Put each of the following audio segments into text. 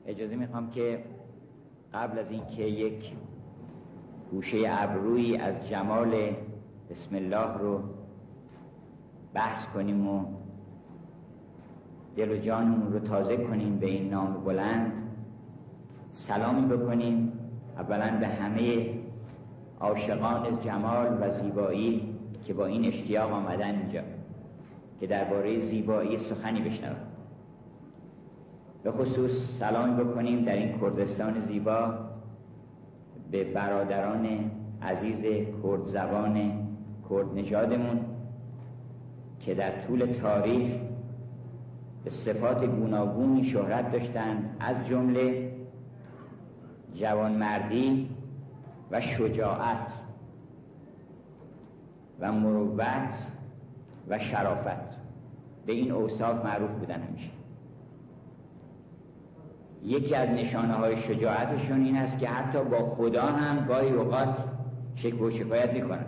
اجازه میخوام که قبل از اینکه یک گوشه ابرویی از جمال بسم الله رو بحث کنیم و دل و جانمون رو تازه کنیم به این نام بلند، سلامی بکنیم اولا به همه عاشقان جمال و زیبایی که با این اشتیاق آمدن اینجا که درباره زیبایی سخنی بشنوند. به خصوص سلام بکنیم در این کردستان زیبا به برادران عزیز کرد زبان کرد نژادمون که در طول تاریخ به صفات گوناگونی شهرت داشتند، از جمله جوانمردی و شجاعت و مروت و شرافت. به این اوصاف معروف بودن همیشه. یکی از نشانه های شجاعتشون این است که حتی با خدا هم گاهی اوقات شکوه و شکایت میکنن.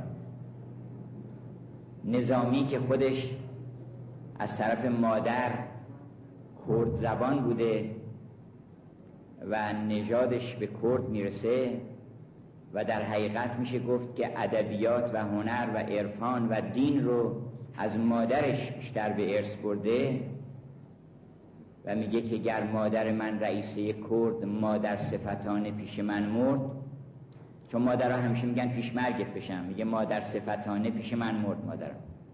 نظامی که خودش از طرف مادر کرد زبان بوده و نژادش به کرد میرسه و در حقیقت میشه گفت که ادبیات و هنر و عرفان و دین رو از مادرش بیشتر به ارث برده و میگه که گر مادر من رئیسه کرد مادر صفتانه پیش من مرد، چون مادرها همیشه میگن پیش مرگت بشم، میگه مادر صفتانه پیش من مرد مادرم.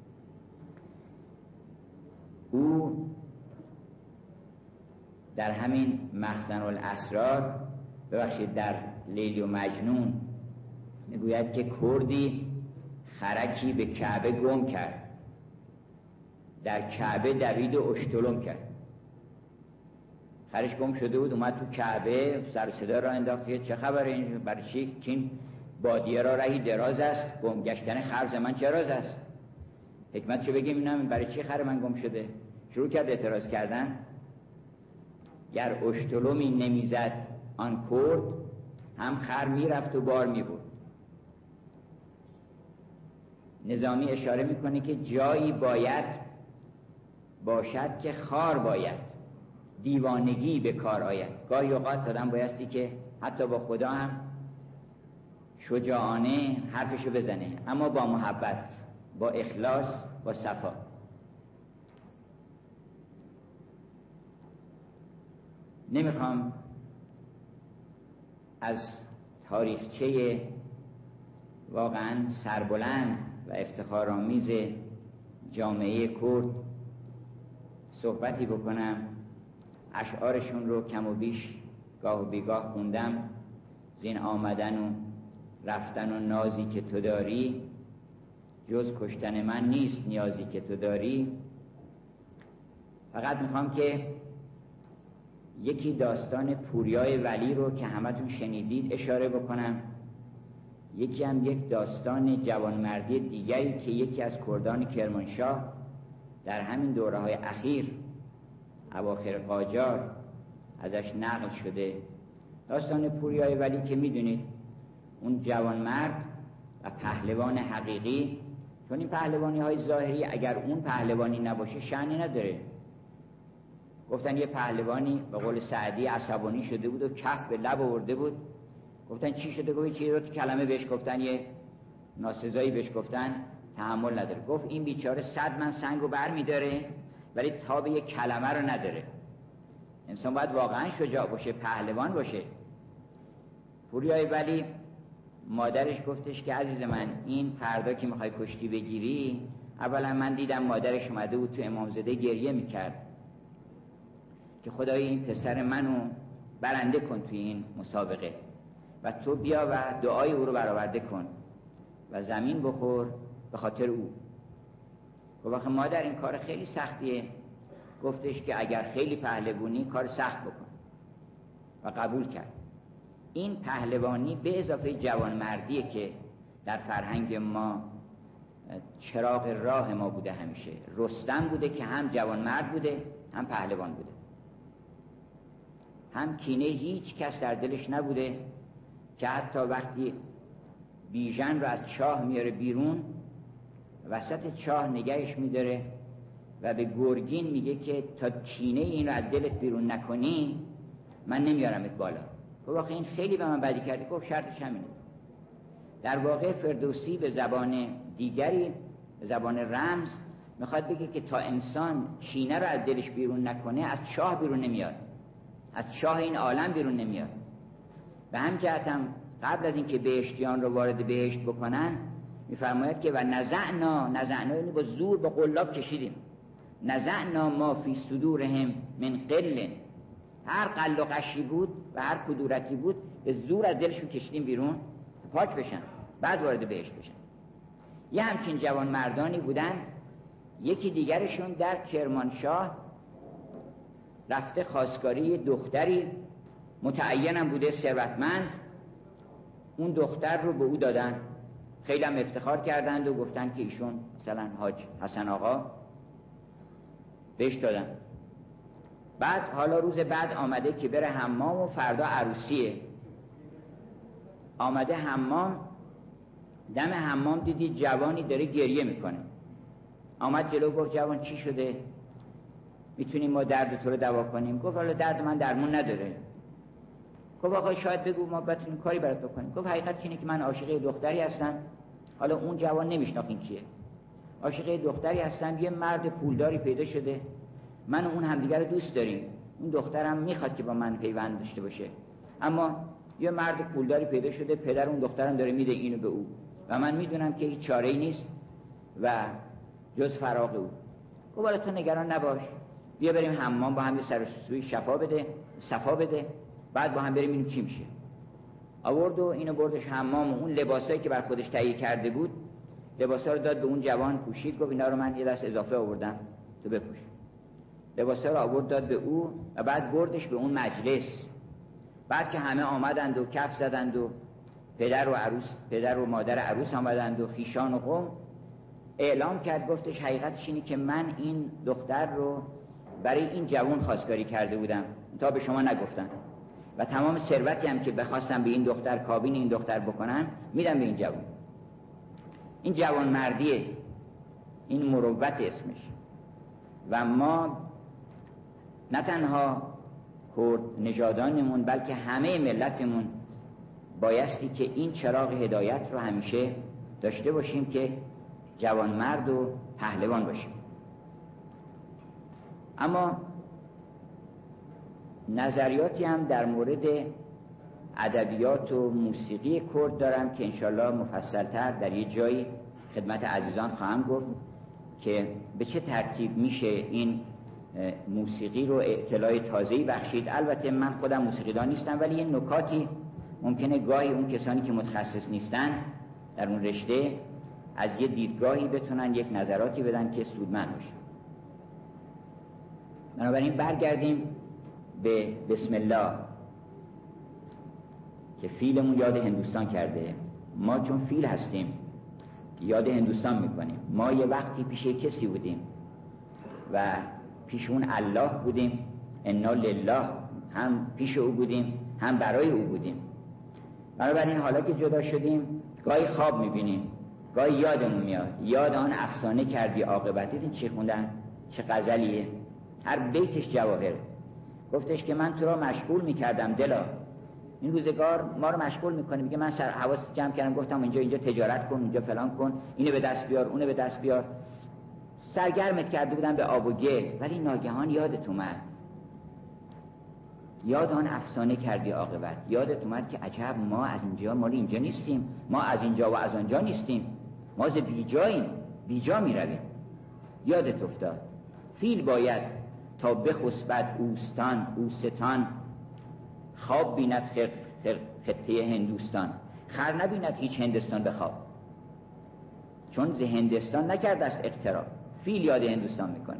او در همین مخزن الاسرار ببخشید در لیلی و مجنون میگوید که کردی خرکی به کعبه گم کرد، در کعبه دوید و اشتلم کرد. خرش گم شده بود، اومد تو کعبه سر صدا را انداخت که چه خبره این، برای چی که این بادیه را رهی دراز است، گم گشتن خرز من چه راز است؟ حکمت چه بگیم اینم برای چی خر من گم شده؟ شروع کرد اعتراض کردن. گر اشتلمی نمیزد آن کرد، هم خر میرفت و بار میبرد. نظامی اشاره میکنه که جایی باید باشد که خار باید دیوانگی به کار آید. گاهی اوقات آدم بایستی که حتی با خدا هم شجاعانه حرفشو بزنه، اما با محبت، با اخلاص، با صفا. نمیخوام از تاریخچه واقعا سربلند و افتخارآمیز جامعه کرد صحبتی بکنم. اشعارشون رو کم و بیش گاه و بیگاه خوندم. زین آمدن و رفتن و نازی که تو داری، جز کشتن من نیست نیازی که تو داری. فقط میخوام که یکی داستان پوریای ولی رو که همتون شنیدید اشاره بکنم. یکی هم یک داستان جوانمردی دیگری که یکی از کردان کرمانشاه در همین دوره های اخیر اواخر قاجار ازش نقل شده. داستان پوریای ولی که میدونید اون جوانمرد و پهلوان حقیقی، چون این پهلوانی های ظاهری اگر اون پهلوانی نباشه شأنی نداره. گفتن یه پهلوانی به قول سعدی عصبانی شده بود و کف به لب آورده بود. گفتن چی شده؟ گفت چی رو؟ کلمه بهش گفتن، یه ناسزایی بهش گفتن، تحمل نداره. گفت این بیچاره 100 من سنگو بر میداره ولی تاب یه کلمه رو نداره. انسان باید واقعا شجاع باشه، پهلوان باشه. پوریای ولی مادرش گفتش که عزیز من این فردا که میخوای کشتی بگیری، اولا من دیدم مادرش اومده بود تو امامزاده گریه میکرد که خدای این پسر منو برنده کن توی این مسابقه و تو بیا و دعای او رو برآورده کن و زمین بخور به خاطر او. گفت مادر این کار خیلی سختیه. گفتش که اگر خیلی پهلوانی کار سخت بکن و قبول کرد. این پهلوانی به اضافه جوانمردیه که در فرهنگ ما چراغ راه ما بوده. همیشه رستم بوده که هم جوانمرد بوده هم پهلوان بوده، هم کینه هیچ کس در دلش نبوده که حتی وقتی بیژن رو از چاه میاره بیرون، وسط چاه نگهش میداره و به گرگین میگه که تا کینه این رو از دلت بیرون نکنی من نمیارمت بالا. گفت آخه این خیلی به من بدی کردی. گفت شرطش همینه. در واقع فردوسی به زبان دیگری، به زبان رمز، میخواد بگه که تا انسان کینه رو از دلش بیرون نکنه از چاه بیرون نمیاد، از چاه این عالم بیرون نمیاد. به هم جهت هم قبل از اینکه بهشتیان رو وارد بهشت بکنن میفرماید که و نزعنا یعنی با زور با قلاب کشیدیم، نزعنا ما فی صدورهم من قل، هر قل و قشی بود و هر کدورتی بود به زور از دلشون کشیدیم بیرون پاک بشن، بعد وارد بهشت بشن. یه همچین جوان مردانی بودن. یکی دیگرشون در کرمانشاه رفته خواستگاری دختری متعینم بوده، ثروتمند. اون دختر رو به او دادن، خیلی هم افتخار کردند و گفتن که ایشون مثلا حاج حسن آقا بهش دادن. بعد حالا روز بعد آمده که بره حمام و فردا عروسیه. آمده حمام، دم حمام دیدی جوانی داره گریه میکنه. آمد جلو گفت جوان چی شده؟ میتونیم ما درد تو رو دوا کنیم؟ گفت حالا درد من درمون نداره. گفت آقا شاید بگو ما بتونیم کاری برات بکنیم. گفت حقیقت اینه که من عاشق دختری هستم. حالا اون جوان نمیشناخت کیه. عاشق دختری هستم، یه مرد پولداری پیدا شده، من و اون همدیگر رو دوست داریم. اون دخترم میخواد که با من پیوند داشته باشه، اما یه مرد پولداری پیدا شده، پدر اون دخترم داره میده اینو به او و من میدونم که هیچ چاره‌ای نیست و جز فراق او. گفت حالا تو نگران نباش، بیا بریم حمام با هم یه سر و سوی صفا بده، بعد با هم بریم ببینیم چی میشه. آورد و اینو بردش حمام و اون لباسایی که بر خودش تهیه کرده بود لباسا رو داد به اون جوان پوشید. گفت اینا رو من یه دست اضافه آوردم تو بپوش. لباسا رو آورد داد به او و بعد بردش به اون مجلس. بعد که همه آمدند و کف زدند و پدر و مادر عروس آمدند و خیشان و قوم، اعلام کرد گفتش حقیقتش اینه که من این دختر رو برای این جوان خواستگاری کرده بودم تا به شما نگفتم و تمام ثروتی هم که بخواستم به این دختر کابین این دختر بکنم میدم به این جوان. این جوان مردیه، این مروت اسمش. و ما نه تنها کرد نژادانمون بلکه همه ملتمون بایستی که این چراغ هدایت رو همیشه داشته باشیم که جوان مرد و پهلوان باشیم. اما نظریاتی هم در مورد ادبیات و موسیقی کرد دارم که انشالله مفصلتر در یه جایی خدمت عزیزان خواهم گفت که به چه ترتیب میشه این موسیقی رو اطلاع تازه‌ای بخشید. البته من خودم موسیقیدان نیستم، ولی یه نکاتی ممکنه گاهی اون کسانی که متخصص نیستن در اون رشته از یه دیدگاهی بتونن یک نظراتی بدن که سودمند باشه. بنابراین برگردیم به بسم الله که فیلمون یاد هندوستان کرده. ما چون فیل هستیم یاد هندوستان میکنیم. ما یه وقتی پیش کسی بودیم و پیش اون الله بودیم، انا لله، هم پیش او بودیم هم برای او بودیم. بنابراین حالا که جدا شدیم گاهی خواب میبینیم، گاهی یادمون میاد. یاد آن افسانه کردی عاقبت. دیدین چی خوندن؟ چه غزلیه، هر بیتش جواهر. گفتش که من تو را مشغول میکردم دلا، این روزگار ما رو مشغول میکنه، میگه من حواس جمع کردم گفتم اینجا تجارت کن، اینجا فلان کن، اینو به دست بیار، اونو به دست بیار، سرگرمت کرده بودن به آب و گل، ولی ناگهان یادت اومد. یاد آن افسانه کردی عاقبت. یادت اومد که عجب ما از اینجا مال اینجا نیستیم، ما از اینجا و از آنجا نیستیم، ما ز بیجاییم، بیجا میرویم. یادت افتاد. فیل باید تا بخسبد اوستان، خواب بیند خطه هندوستان. خر نبیند هیچ هندستان بخواب، چون ز هندستان نکرده است اقتراب. فیل یاد هندوستان میکنه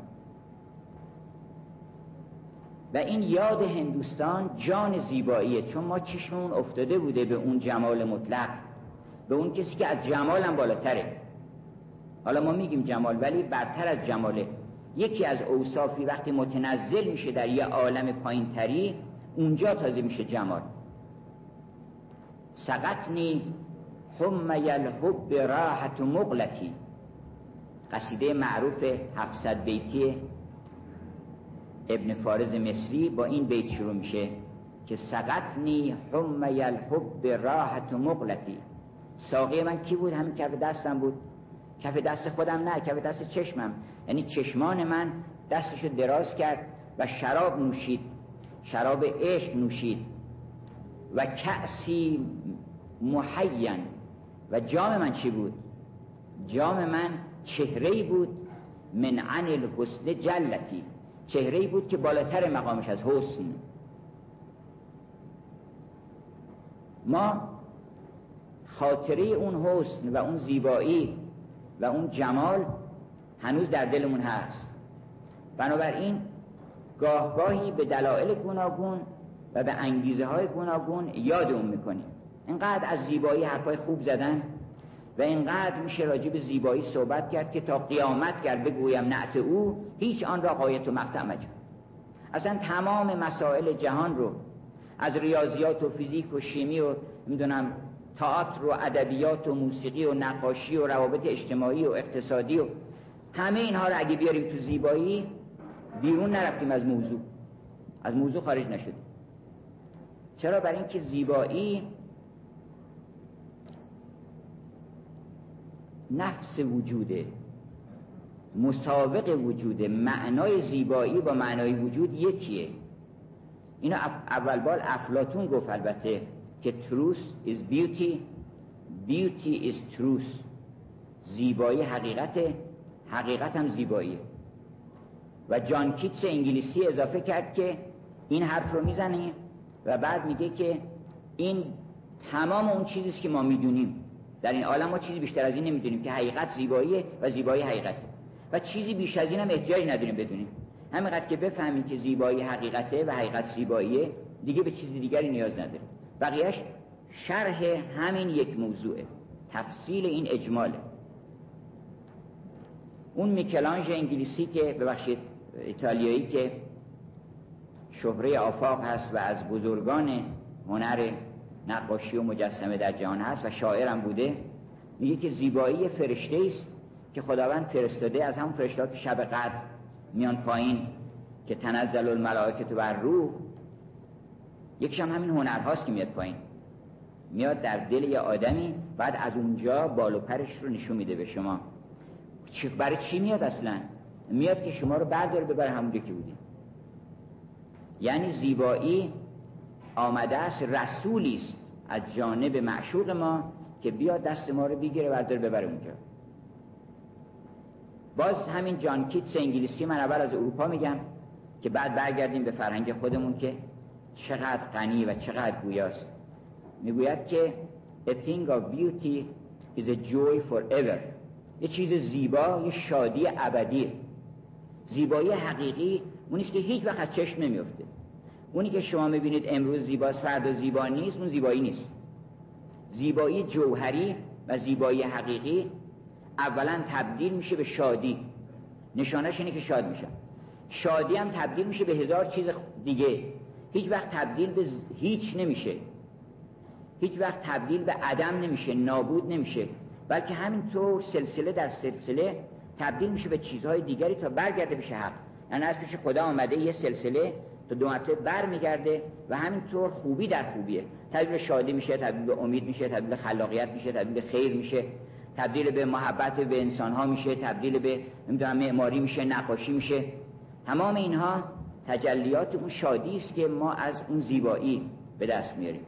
و این یاد هندوستان جان زیباییه، چون ما چشممون افتاده بوده به اون جمال مطلق، به اون کسی که از جمال هم بالاتره. حالا ما میگیم جمال ولی برتر از جماله. یکی از اوصافی وقتی متنزل میشه در یه عالم پایینتری، اونجا تازه میشه جمال. سقطنی حمی الحب راحت مغلطی، قصیده معروف 700 بیتی ابن فارض مصری با این بیت شروع میشه که سقطنی حمی الحب راحت مقلتی. ساقی من کی بود؟ همین کف دستم بود. کف دست خودم نه، کف دست چشمم. یعنی چشمان من دستشو دراز کرد و شراب نوشید، شراب عشق نوشید. و کأسی محین، و جام من چی بود؟ جام من چهره‌ای بود من عن الحسن جلتی، چهره‌ای بود که بالاتر مقامش از حسن. ما خاطره اون حسن و اون زیبایی و اون جمال هنوز در دلمون هست. بنابراین گاهگاهی به دلایل گوناگون و به انگیزه های گوناگون یاد اون میکنیم. اینقدر از زیبایی حرفای خوب زدن و اینقدر میشه راجع به زیبایی صحبت کرد که تا قیامت گر بگویم نعت او، هیچ آن را غایت و مقطع مجو. اصلا تمام مسائل جهان رو، از ریاضیات و فیزیک و شیمی و میدونم تئاتر و ادبیات و موسیقی و نقاشی و روابط اجتماعی و اقتصادی و همه اینها رو اگه بیاریم تو زیبایی، بیرون نرفتیم از موضوع، از موضوع خارج نشدیم. چرا؟ برای اینکه زیبایی نفس وجوده، مساوق وجوده. معنای زیبایی با معنای وجود یکیه. اینو اول بار افلاطون گفت البته که truth is beauty, beauty is truth. زیبایی حقیقته، حقیقت هم زیباییه. و جان کیتس انگلیسی اضافه کرد که این حرف رو میزنه و بعد میگه که این تمام اون چیزیست که ما میدونیم در این عالم. ما چیزی بیشتر از این نمیدونیم که حقیقت زیباییه و زیبایی حقیقته، و چیزی بیش از این هم احتیاج نداریم بدونیم. همینقدر که بفهمیم که زیبایی حقیقته و حقیقت زیباییه، دیگه به چیزی دیگری نیاز نداریم. بقیهش شرح همین یک موضوعه، تفصیل این اجماله. اون میکلانژ انگلیسی که ببخشید ایتالیایی که شهره آفاق هست و از بزرگان هنر نقاشی و مجسمه در جهان هست و شاعرم بوده، میگه که زیبایی فرشته است که خداوند فرستاده از همون فرشته‌ها که شب قدر میان پایین که تنزل الملائکه و الروح. یکیش هم همین هنرهاست که میاد پایین، میاد در دل یه آدمی، بعد از اونجا بال و پرش رو نشون میده به شما. برای چی میاد اصلا؟ میاد که شما رو برداره ببره همونجا که بودی. یعنی زیبایی آمده است، رسولی است از جانب معشوق ما که بیاد دست ما رو بگیره برداره ببره اونجا. باز همین جان کیتس انگلیسی، من اول از اروپا میگم که بعد برگردیم به فرهنگ خودمون که چقدر غنی و چقدر گویاست. میگوید که a thing of beauty is a joy forever. یه چیز زیبا یه شادی ابدیه. زیبایی حقیقی اونیست که هیچ وقت از چشم نمیفته. اونی که شما میبینید امروز زیباست فردا زیبا نیست، اون زیبایی نیست. زیبایی جوهری و زیبایی حقیقی اولا تبدیل میشه به شادی، نشانش اینه که شاد میشن. شادی هم تبدیل میشه به هزار چیز دیگه، هیچ وقت تبدیل به هیچ نمیشه، هیچ وقت تبدیل به عدم نمیشه، نابود نمیشه، بلکه همینطور سلسله در سلسله تبدیل میشه به چیزهای دیگری تا برگرده بشه حق. یعنی از پیش خدا آمده یه سلسله تا دو مرتبه بر میگرده و همینطور خوبی در خوبیه، تبدیل به شادی میشه، تبدیل به امید میشه، تبدیل به خلاقیت میشه، تبدیل به خیر میشه، تبدیل به محبت به انسانها میشه، تبدیل به نمیدونم معماری میشه، نقاشی میشه. تمام اینها تجلیات اون شادی است که ما از اون زیبایی به دست میاریم.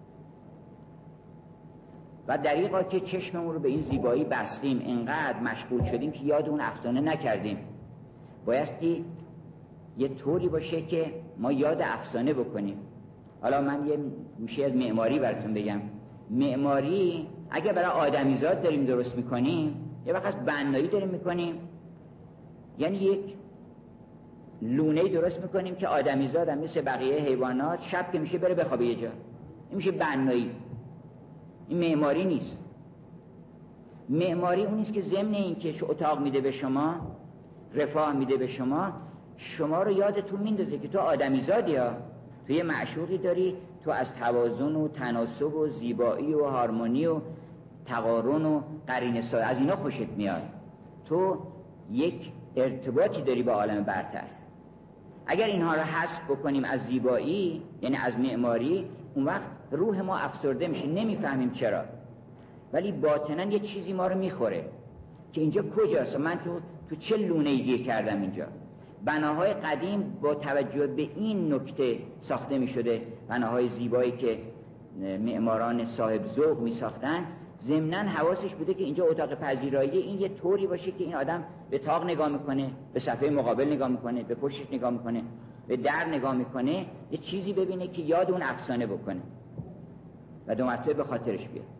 و دریغا که چشممون رو به این زیبایی بستیم، اینقدر مشغول شدیم که یاد اون افسانه نکردیم. بایستی یه طوری باشه که ما یاد افسانه بکنیم. حالا من یه گوشه از معماری براتون بگم. معماری اگه برای آدمیزاد داریم درست میکنیم، یه وقت از بنایی داریم میکنیم، یعنی یک لونه درست میکنیم که آدمیزاد هم مثل بقیه حیوانات شب که میشه بره بخوابه یه جا، این میشه بنایی. این معماری نیست. معماری اونیست که ضمن این که اتاق میده به شما، رفاه میده به شما، شما رو یادتون میندازه که تو آدمیزادی ها، تو یه معشوقی داری، تو از توازن و تناسب و زیبایی و هارمونی و تقارن و قرینه سازی از اینا خوشت میاد. تو یک ارتباطی داری با عالم برتر. اگر اینها رو حذف بکنیم از زیبایی، یعنی از معماری، اون وقت روح ما افسرده میشه، نمیفهمیم چرا. ولی باطناً یه چیزی ما رو میخوره که اینجا کجاست، من تو چه لونه‌ای گیر کردم اینجا. بناهای قدیم با توجه به این نکته ساخته میشده، بناهای زیبایی که معماران صاحب ذوق میساختن. ضمناً حواسش بوده که اینجا اتاق پذیرایی این یه طوری باشه که این آدم به طاق نگاه میکنه، به صفحه مقابل نگاه میکنه، به پشتش نگاه میکنه، به در نگاه میکنه، یه چیزی ببینه که یاد اون افسانه بکنه و دو مرتبه به خاطرش بیاد.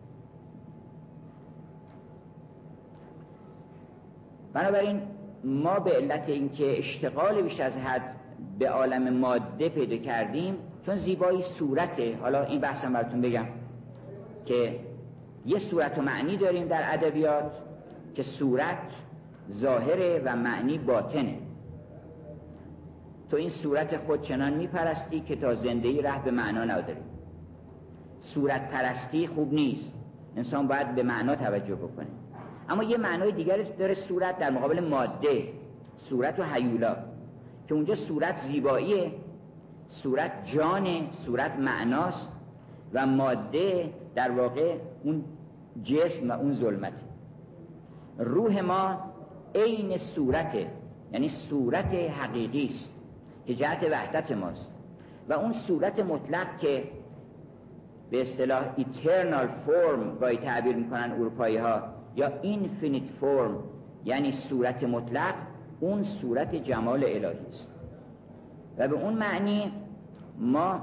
بنابراین ما به علت اینکه اشتغال بیش از حد به عالم ماده پیدا کردیم، چون زیبایی صورته. حالا این بحثم براتون بگم که یه صورت و معنی داریم در ادبیات که صورت ظاهره و معنی باطنه. تو این صورت خود چنان میپرستی که تا زندگی ره به معنا نداری. صورت پرستی خوب نیست، انسان باید به معنا توجه بکنه. اما یه معنای دیگری داره صورت در مقابل ماده، صورت و هیولا، که اونجا صورت زیباییه، صورت جانه، صورت معناست و ماده در واقع اون جسم و اون ظلمته. روح ما عین صورته، یعنی صورت حقیقی است که جهت وحدت ماست، و اون صورت مطلق که به اصطلاح eternal form گاهی تعبیر میکنن اروپایی ها، یا infinite form یعنی صورت مطلق، اون صورت جمال الهی است. و به اون معنی ما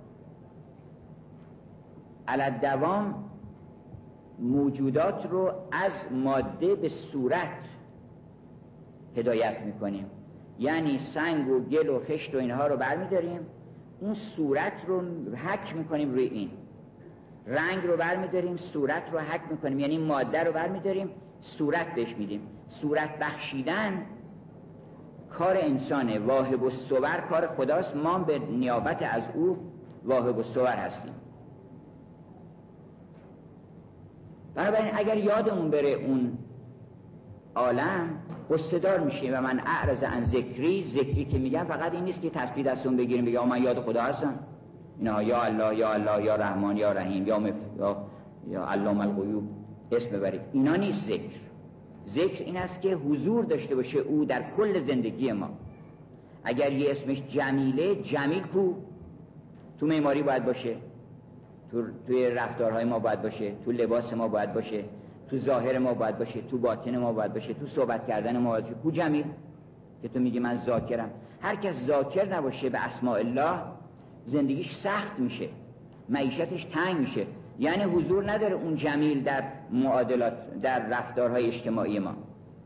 علی دوام موجودات رو از ماده به صورت هدایت میکنیم. یعنی سنگ و گل و خشت و اینها رو برمیداریم، اون صورت رو حک میکنیم روی این. رنگ رو برمیداریم، صورت رو حک میکنیم، یعنی ماده رو برمیداریم، صورت بهش میدیم. صورت بخشیدن کار انسانه، واهب الصور کار خداست، ما به نیابت از او واهب الصور هستیم. بنابراین اگر یادمون بره اون عالم، غصه‌دار میشیم. و من اعرض عن ذکری که میگم فقط این نیست که تسبیح دستون بگیریم بگم من یاد خدا هستم، اینا یا الله یا الله یا رحمان یا رحیم یا علام الغیوب اسم ببرید، اینا نیست. ذکر این است که حضور داشته باشه او در کل زندگی ما. اگر یه اسمش جمیله، جمیل کو تو معماری باید باشه، توی رفتارهای ما باید باشه، تو لباس ما باید باشه، تو ظاهر ما باید باشه، تو باطن ما باید باشه، تو صحبت کردن ما باید باشه. کو جمیل که تو میگی من ذاکرم. هر کس ذاکر نباشه به اسماء الله، زندگیش سخت میشه، معیشتش تنگ میشه، یعنی حضور نداره اون جمیل در معادلات، در رفتارهای اجتماعی ما.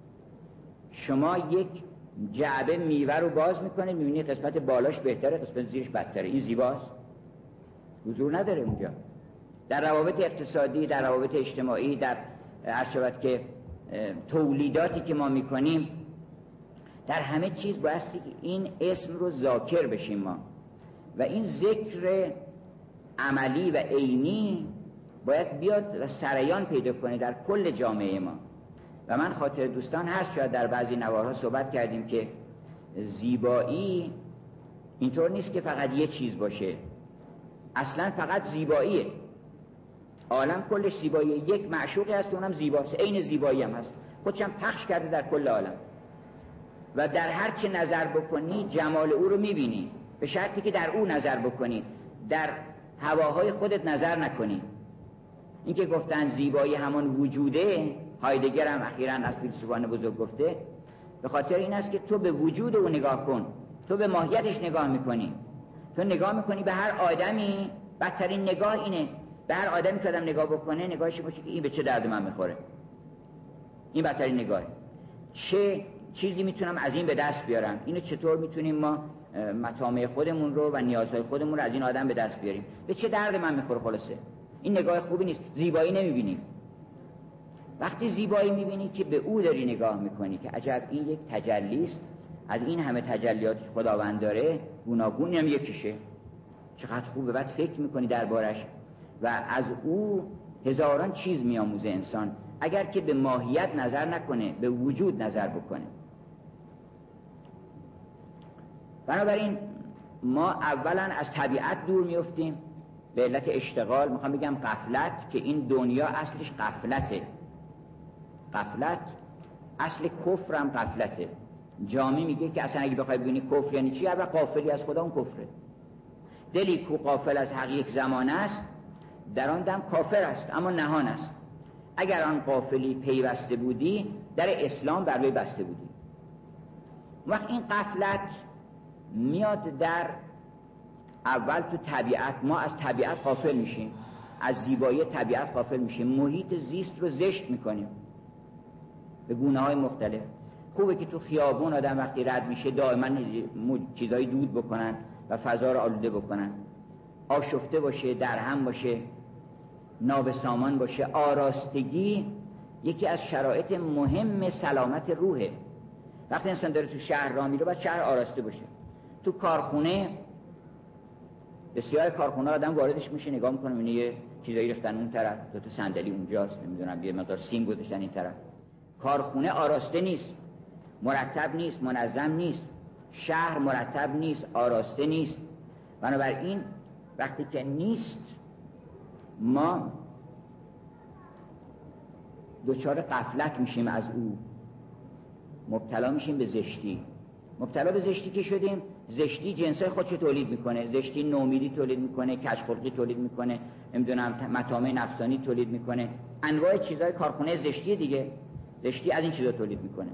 شما یک جعبه میوه رو باز میکنه، میبینی قسمت بالاش بهتره، قسمت زیرش بدتره، این زیباست؟ حضور نداره اونجا. در روابط اقتصادی، در روابط اجتماعی، در عرشبت که تولیداتی که ما میکنیم، در همه چیز بایستی که این اسم رو ذاکر بشیم ما. و این ذکر عملی و عینی باید بیاد و سریان پیدا کنه در کل جامعه ما. و من خاطر دوستان هست، شاید در بعضی نوارها صحبت کردیم که زیبایی اینطور نیست که فقط یه چیز باشه، اصلا فقط زیباییه. عالم کلش زیباییه. یک معشوقی هست که اونم زیباست، عین زیبایی هم هست، خودشم پخش کرده در کل عالم. و در هر چه نظر بکنی جمال او رو میبینی، به شرطی که در او نظر بکنی، در هواهای خودت نظر نکنی. این که گفتن زیبایی همان وجوده، هایدگر هم اخیراً از فیلسوفان بزرگ گفته، به خاطر این است که تو به وجود او نگاه کن، تو به ماهیتش نگاه میکنی. تو نگاه میکنی به هر آدمی، بدترین نگاه اینه، به هر آدمی که آدم نگاه بکنه نگاهش باشه که این به چه درد من میخوره، این بدترین نگاهه. چه چیزی میتونم از این به دست بیارم، اینو چطور میتونیم ما مطامع خودمون رو و نیازهای خودمون رو از این آدم به دست بیاریم، به چه درد من میخوره. خلاصه این نگاه خوبی نیست. زیبایی نمیبینیم. وقتی زیبایی میبینی که به او داری نگاه میکنی که عجب این یک تجلی است از این همه تجلیات که خداوند داره، گوناگون هم یکیشه، چقدر خوبه. بعد فکر میکنی دربارش و از او هزاران چیز میآموزه انسان، اگر که به ماهیت نظر نکنه، به وجود نظر بکنه. بنابراین ما اولا از طبیعت دور میفتیم به علت اشتغال. میخوام بگم غفلت، که این دنیا اصلش غفلته. غفلت اصل کفر هم غفلته. جامی میگه که اصلا اگه بخوای ببینی کفر یعنی چی، اول غافلی از خدا، اون کفره. دلی کو غافل از حق یک زمان است، در آن دم کافر است اما نهان است. اگر آن غافلی پیوسته بودی، در اسلام بر وی بسته بودی. وقت این غفلت میاد در اول تو طبیعت. ما از طبیعت غافل میشیم، از زیبایی طبیعت غافل میشیم، محیط زیست رو زشت میکنیم به گونه های مختلف. خوبه که تو خیابون آدم وقتی رد میشه دائما چیزایی دود بکنن و فضا رو آلوده بکنن، آشفته باشه، درهم باشه، نابسامان باشه. آراستگی یکی از شرایط مهم سلامت روحه. وقتی انسان داره تو شهر راه میره باید شهر آراسته باشه. تو کارخونه بسیار کارخونه آدم واردش میشه، نگاه میکنه میبینه یه چیزایی ریختن اون طرف، تو صندلی اونجاست، نمیدونم یه مقدار سیم گذاشتن این طرف. کارخونه آراسته نیست، مرتب نیست، منظم نیست. شهر مرتب نیست، آراسته نیست. بنابراین وقتی که نیست، ما دچار غفلت میشیم از او، مبتلا میشیم به زشتی. مبتلا به زشتی که شدیم، زشتی جنسای خودشو تولید میکنه. زشتی نومیدی تولید میکنه، کژخلقی تولید میکنه، نمیدونم مطامع نفسانی تولید میکنه، انواع چیزای کارخونه زشتی دیگه. زشتی از این چیزا تولید میکنه.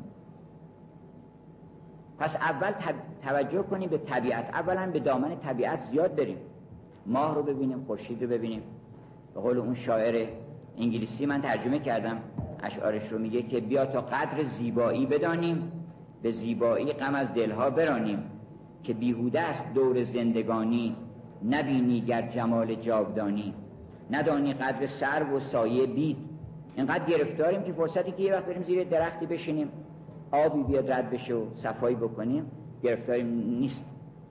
پس اول توجه کنیم به طبیعت. اولا به دامن طبیعت زیاد بریم، ماه رو ببینیم، خورشید رو ببینیم. به قول اون شاعر انگلیسی من ترجمه کردم اشعارش رو، میگه که بیا تا قدر زیبایی بدانیم، به زیبایی غم از دلها برانیم، که بیهوده است دور زندگانی، نبینی گر جمال جاودانی، ندانی قدر سرو و سایه بید. اینقدر گرفتاریم که فرصتی که یه وقت بریم زیر درختی بشینیم، آبی بیاد رد بشه و صفایی بکنیم، گرفتاریم نیست.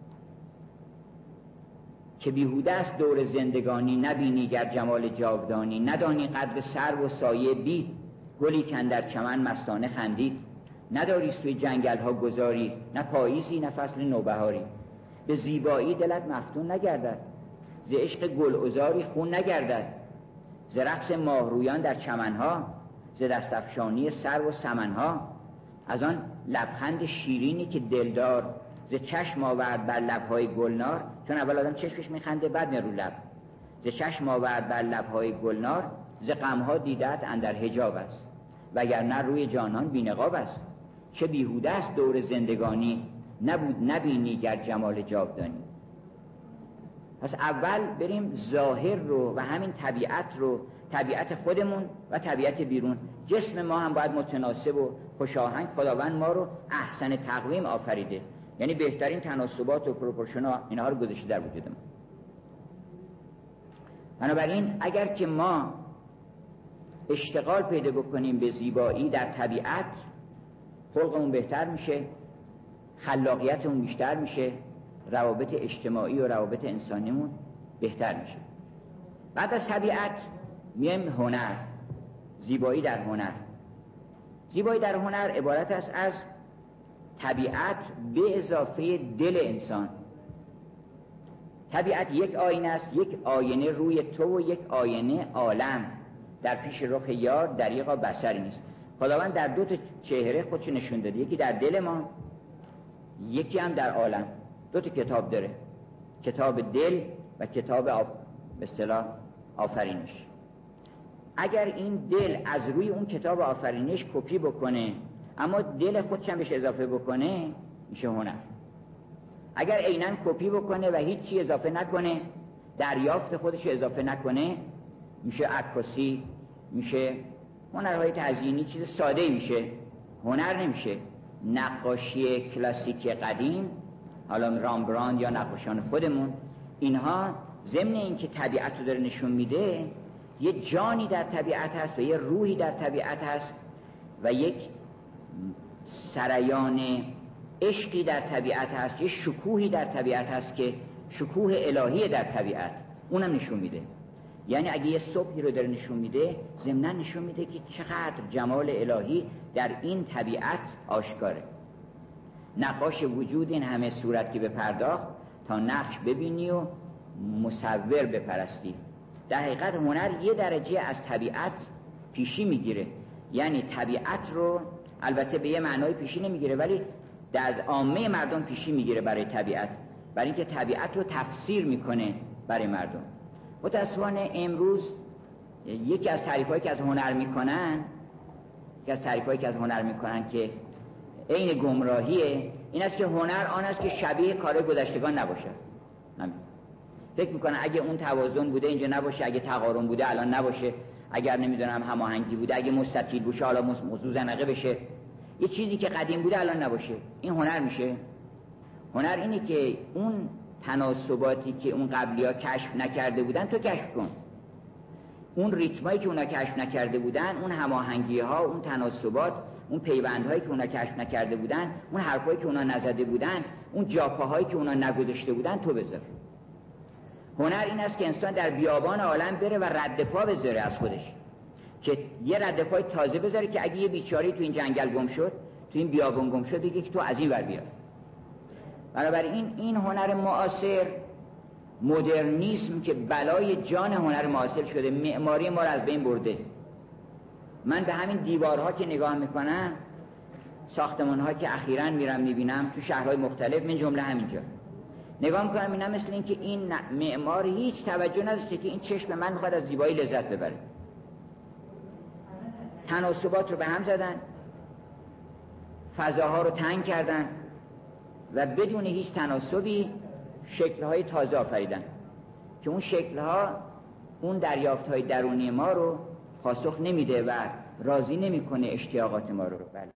که بیهوده است دور زندگانی، نبینی گر جمال جاودانی، ندانی قدر سرو و سایه بید، گلی کاندر چمن مستانه خندید، نداری سوی جنگل ها گذاری، نه پاییزی نه فصل نوبهاری. به زیبایی دلت مفتون نگردد، ز عشق گلعذاری خون نگردد، ز رقص ماهرویان در چمنها، ز دستفشانی سرو و سمنها. از آن لبخند شیرینی که دلدار، ز چشم آورد بر لبهای گلنار. چون اول آدم چشمش میخنده بعد میاد رو لب. ز چشم آورد بر لبهای گلنار، ز غمها دیدت اندر حجاب است، وگرنه روی جانان بی‌نقاب است. چه بیهوده است دور زندگانی، نبینی گر جمال جاودانی. پس اول بریم ظاهر رو و همین طبیعت رو، طبیعت خودمون و طبیعت بیرون. جسم ما هم باید متناسب و خوشاهنگ. خداوند ما رو احسن تقویم آفریده، یعنی بهترین تناسبات و پروپورشن اینها رو گذاشته در وجود ما. بنابراین اگر که ما اشتغال پیدا بکنیم به زیبایی در طبیعت، خلقمون بهتر میشه، خلاقیتمون بیشتر میشه، روابط اجتماعی و روابط انسانیمون بهتر میشه. بعد از طبیعت میایم هنر. زیبایی در هنر. زیبایی در هنر عبارت است از طبیعت به اضافه دل انسان. طبیعت یک آینه است، یک آینه روی تو و یک آینه عالم. در پیش رخ یار دریغا بصری نیست. خداوند در دو تا چهره خودش نشون داده، یکی در دل ما، یکی هم در عالم. دو تا کتاب داره، کتاب دل و کتاب به اصطلاح آفرینش. اگر این دل از روی اون کتاب آفرینش کپی بکنه اما دل خودش هم بهش اضافه بکنه، میشه هنر. اگر عیناً کپی بکنه و هیچ چی اضافه نکنه، دریافت خودش اضافه نکنه، میشه عکاسی، میشه هنرهای تزیینی، چیز ساده‌ای میشه، هنر نمیشه. نقاشی کلاسیک قدیم، حالا رامبراند یا نقاشان خودمون، اینها ضمن این که طبیعت رو داره نشون میده، یه جانی در طبیعت هست و یه روحی در طبیعت هست و یک سریان عشقی در طبیعت هست، یه شکوهی در طبیعت هست که شکوه الهی در طبیعت، اونم نشون میده. یعنی اگه یه صبحی رو داره نشون میده، ضمناً نشون میده که چقدر جمال الهی در این طبیعت آشکاره. نقاش وجود این همه صورت که به پرداخت تا نقش ببینی و مصور بپرستی. در حقیقت هنر یه درجه از طبیعت پیشی میگیره، یعنی طبیعت رو البته به یه معنای پیشی نمیگیره ولی از عامه مردم پیشی میگیره برای طبیعت، برای اینکه طبیعت رو تفسیر میکنه برای مردم. متاسفانه امروز یکی از تعریفایی که از هنر میکنن که عین گمراهیه، این است که هنر آن است که شبیه کارهای گذشتگان نباشه. فکر میکنن اگه اون توازن بوده اینجا نباشه، اگه تقارن بوده الان نباشه، اگر نمیدونم هماهنگی بوده اگه مستطیل باشه حالا موضوع زنقه بشه، یه چیزی که قدیم بوده الان نباشه. این هنر میشه؟ هنر اینه که اون تناسباتی که اون قبلی‌ها کشف نکرده بودن تو کشف کن، اون ریتمایی که اونا کشف نکرده بودن، اون هماهنگی‌ها، اون تناسبات، اون پیوندهایی که اونا کشف نکرده بودن، اون حرفایی که اونا نزده بودن، اون جاپاهایی که اونا نگذاشته بودن تو بذار. هنر این است که انسان در بیابان عالم بره و رد پا بذاره از خودش، که یه رد پای تازه بذاره که اگه یه بیچاری تو این جنگل گم شد، تو این بیابان گم شد، دیگه که تو از این ور بیار. بنابراین این هنر معاصر، مدرنیسم که بلای جان هنر معاصر شده، معماری ما رو از بین برده. من به همین دیوارها که نگاه میکنم، ساختمان‌ها که اخیراً میرم میبینم تو شهرهای مختلف، من جمله همینجا نگاه میکنم، اینا مثل این که این معمار هیچ توجه نداشته که این چشم من میخواد از زیبایی لذت ببره. تناسبات رو به هم زدن، فضاها رو تنگ کردن و بدون هیچ تناسبی شکل‌های تازه آفریدن که اون شکل‌ها اون دریافت‌های درونی ما رو پاسخ نمیده و راضی نمیکنه اشتیاقات ما رو. بله.